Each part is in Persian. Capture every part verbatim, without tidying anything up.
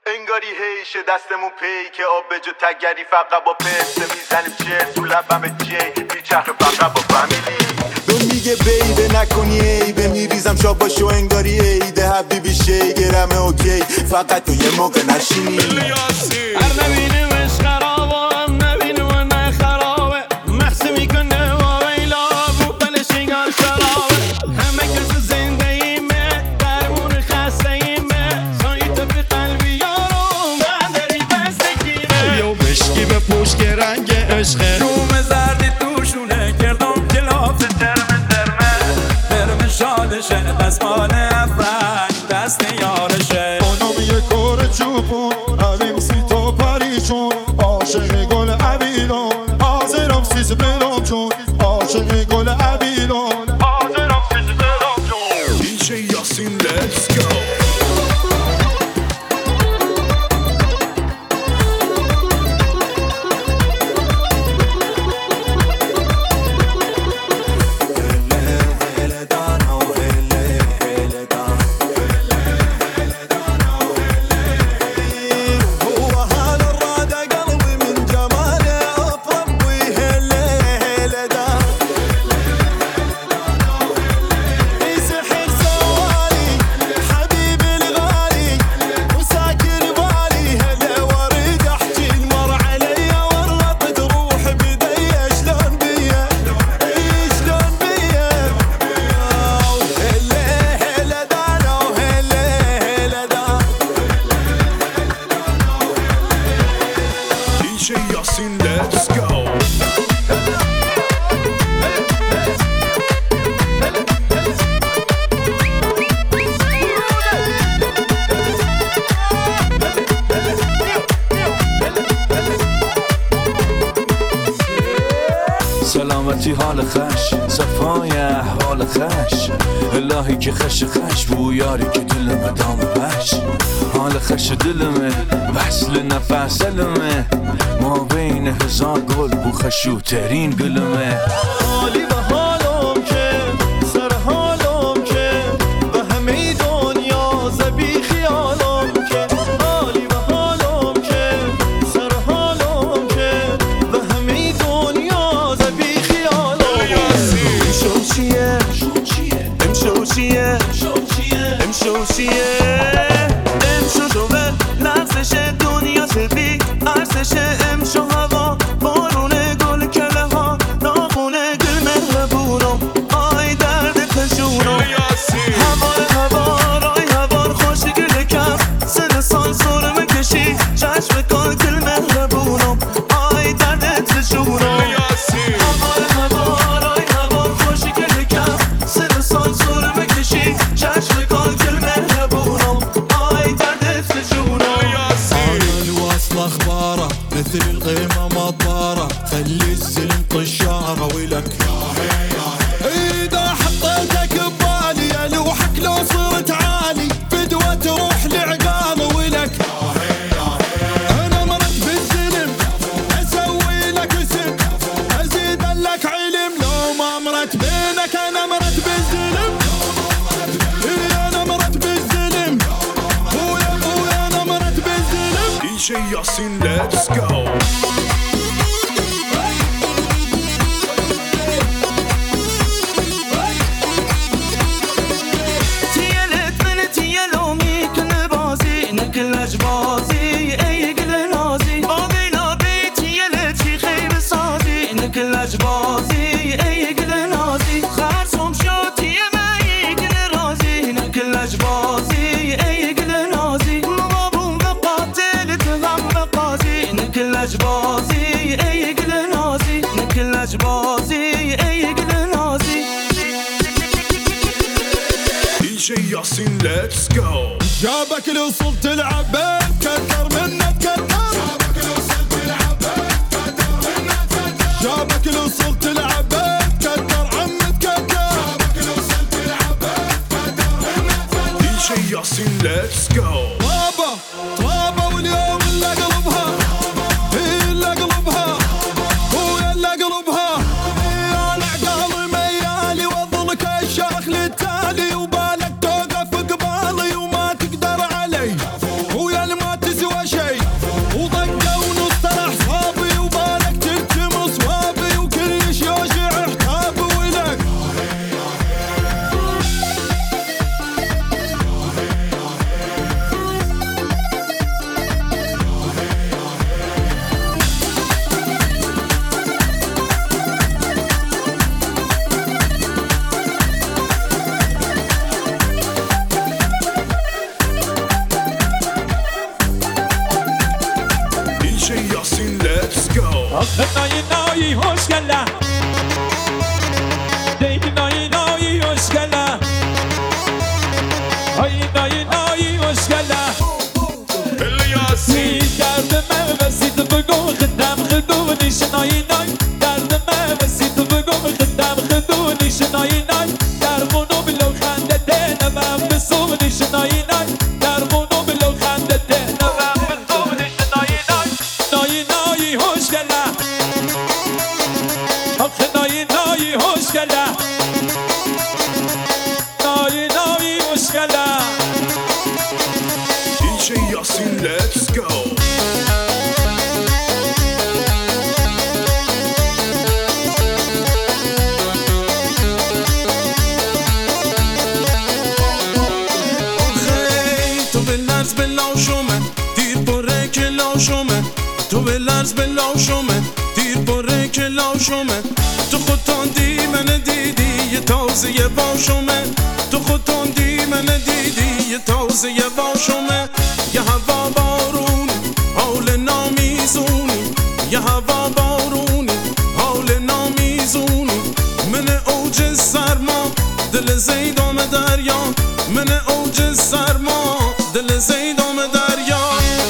انگاری هیشه دستمون پی که آب به جو تگری فقط با پسته میزنیم چه تو لبم جی بیچخ فقط با فامیلی. دون میگه بیده نکنی عیبه میریزم شاباشو انگاری عیده حبیبی شیگرمه اوکی فقط تو یه موقع نشینی. هر نبینیمش خرابه هم نبینیم و نه خرابه محصه میکنه و ویلا بودنش انگار شرابه همه کس زنده ایمه درمون خسته ایمه سایت به قلبی یارو من داری بستگیمه یو بشکی به پشک رنگ عشقه روم زردی توشونه گردم کلاف ترمه ترمه ترمه شادشه دستمال افرک دست یارشه خانم یه کار چوبون عبیم سی تا پریشون عاشق گل عبیران حاضرم سیز برام چون عاشق گل عبیران حاضرم سیز برام چون دیجی یاسین let's go. Let's go. سلامتی حال خش صفای احوال خش الهی که خش خش بو یاری که دلمه دام بش حال خش دلمه وصل نفس دلمه ما بین هزار گل بو خشوترین گلمه حالی به حالم که سر حالم که به همه دنیا زبی خیالم که حالی به حالم که سر حالم که به همه دنیا زبی خیالم امشو چیه امشو چیه امشو چیه امشو شوه لرزش دنیا سبی عرصش امشو هوا بارونه گل کله ها ناخونه گل مهربونم آی درد خشونم هوار هوار آی هوار خوش گل کف سن سال سرمه کشی چشم کار گل مهربونم آی درد خشونم هوار هوار آی هوار خوش گل کف سن سال سرمه کشی چشم کار گل مهربونم آی درد خشونم اخباره مثل القيمه مطاره خلي الزلم طشاره ولك اذا حطيتك ببالي الوحك لو صرت عالي فدوه تروح لعقال ولك انا مرت بالزلم اسوي لك اسم ازيد لك علم لو ما مرت بينك انا مرت بالزلم انا مرت بالزلم خويا خويا انا مرت بالزلم دیجی یاسین let's go. تیلت من تیلو میکنه بازی نکلج بازی ای گل نازی با بیلا بی تیلت چی خیب سازی نکلج بازی ای گل نازی خرسم شد تیم ای گل رازی نکلج بازی ای گل نازی مبابون و قاتل تغم و قازی نکلج بازی ای گل نازی نکلج بازی ای گل نازی دیجی یاسین let's go. جابك الوصول تلعب بيت كتر منه تكتر جابك الوصول تلعب بيت كتر منه تكتر جابك الوصول تلعب بيت كتر عم تكتر جابك الوصول تلعب بيت كتر منه تكتر دیجی یاسین let's go. طابة طابة واليوم اللي قلبها هي اللي قلبها هو اللي قلبها انا عقالي ميالي واظلك الشاخ للتالي وبالك توقف قبالي وما تقدر علي ويا go. آخه نایی نایی خوشگله دیگه نایی نایی خوشگله آی نایی نایی خوشگله الیاسی درد من وسیط بگو خدم خدونیش نایی نای درد من وسیط بگو خدم خدونیش نایی نای در منو بلو خنده ده نمم بسونیش نایی نای در منو بلو خنده ده نمم بسونیش نایی نای نایی نایی خوشگله آخه نایی نایی خوشگله نایی نایی خوشگله دی جی یاسین let's go. تو به لرز به لاشومه دیر بره که لاشومه تو به لرز به لاشومه دیر بره که لاشومه تو خود تاندی من دیدی یه تازه یه باشومه تو خود تاندی من دیدی یه تازه یه باشومه یه هوا بارونی حال نامیزونی یه هوا بارونی حال نامیزونی من اوج سرما دل زیدام دریا من اوج سرما دل زیدام دریا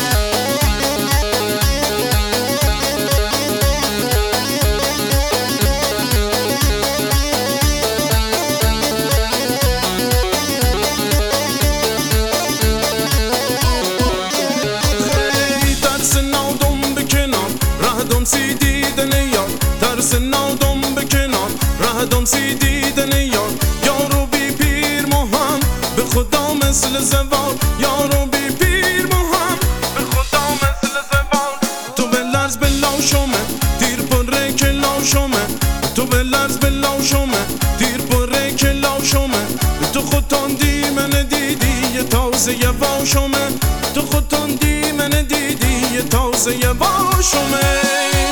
خیلی ترس نادم بکنم رهدم سی دیدن یار ترس نادم بکنم رهدم سی دیدن یار یارو بی پیر مهم به خدا مثل زوار یارو بی پیر مهم به خدا مثل زوار تو به لرز به لاشومه دیر پره که لاشومه تو به لرز به لاشومه دیر پره که لاشومه تو خود تاندی من دیدی یه تازه یه باشومه تو خود تاندی من دیدی یه تازه یه باشومه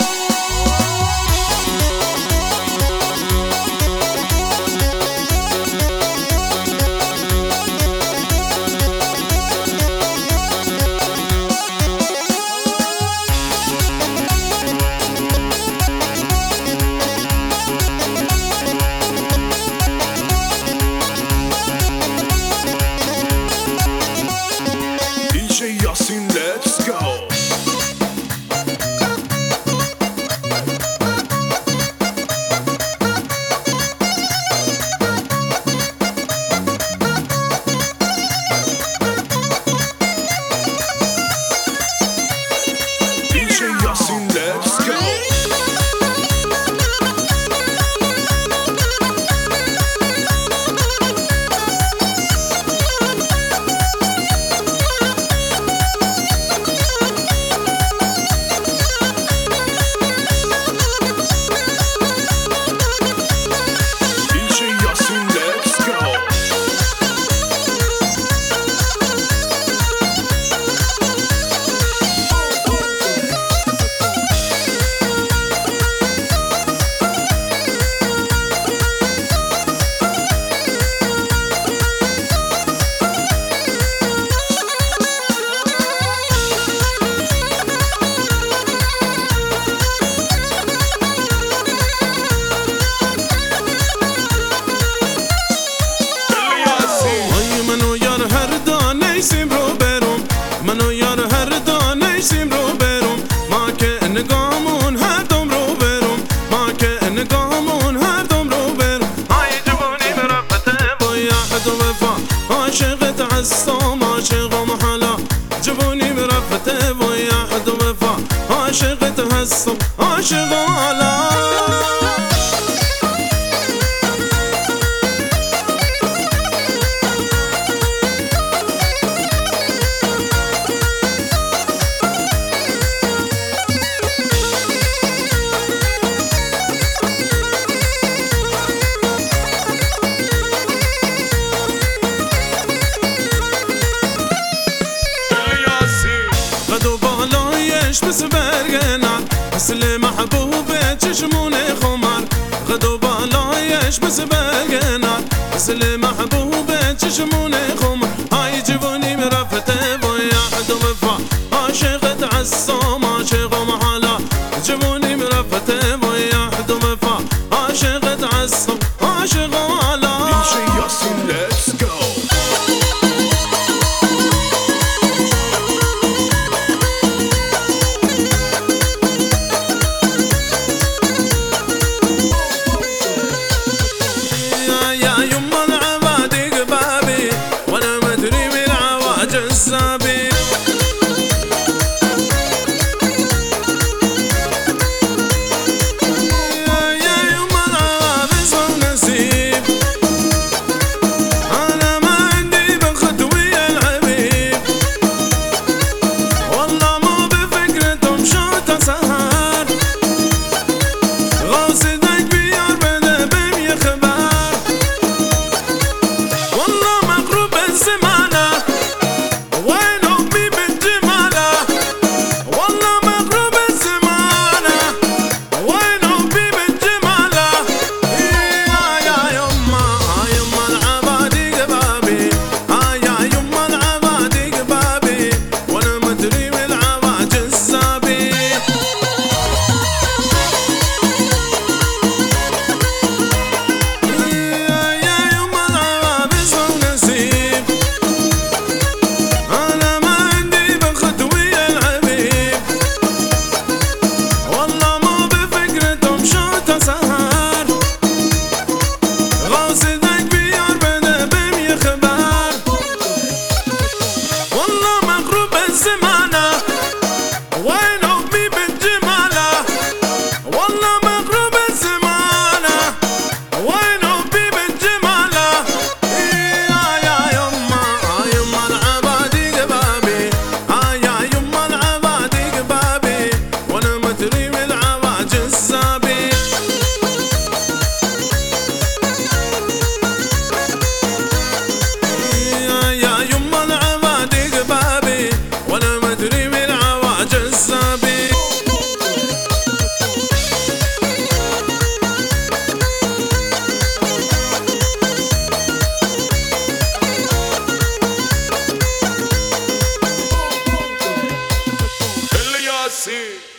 دی جی یاسین let's go. دی جی یاسین let's go. دی جی یاسین let's go. الیاسی آی منو یار هر دانه سیم رو برم منو یار هر دانه سیم رو برم ما که نگامون هر دم رو برم ما که نگامون هر دم رو برم آی جوانی مرفته با یحد و وفا عاشقت هستم عاشقم حالا جوانی مرفته با یحد و وفا عاشقت هستم عاشقم حالا الیاسی قد و بالایش بس برگنن مثل محبوب چشمون خمر قد و بالایش بس برگنن مثل محبوب چشمون خمر های جوانی مرفته با یحد و وفا عاشقت عصام عاشقم حالا جوانی C.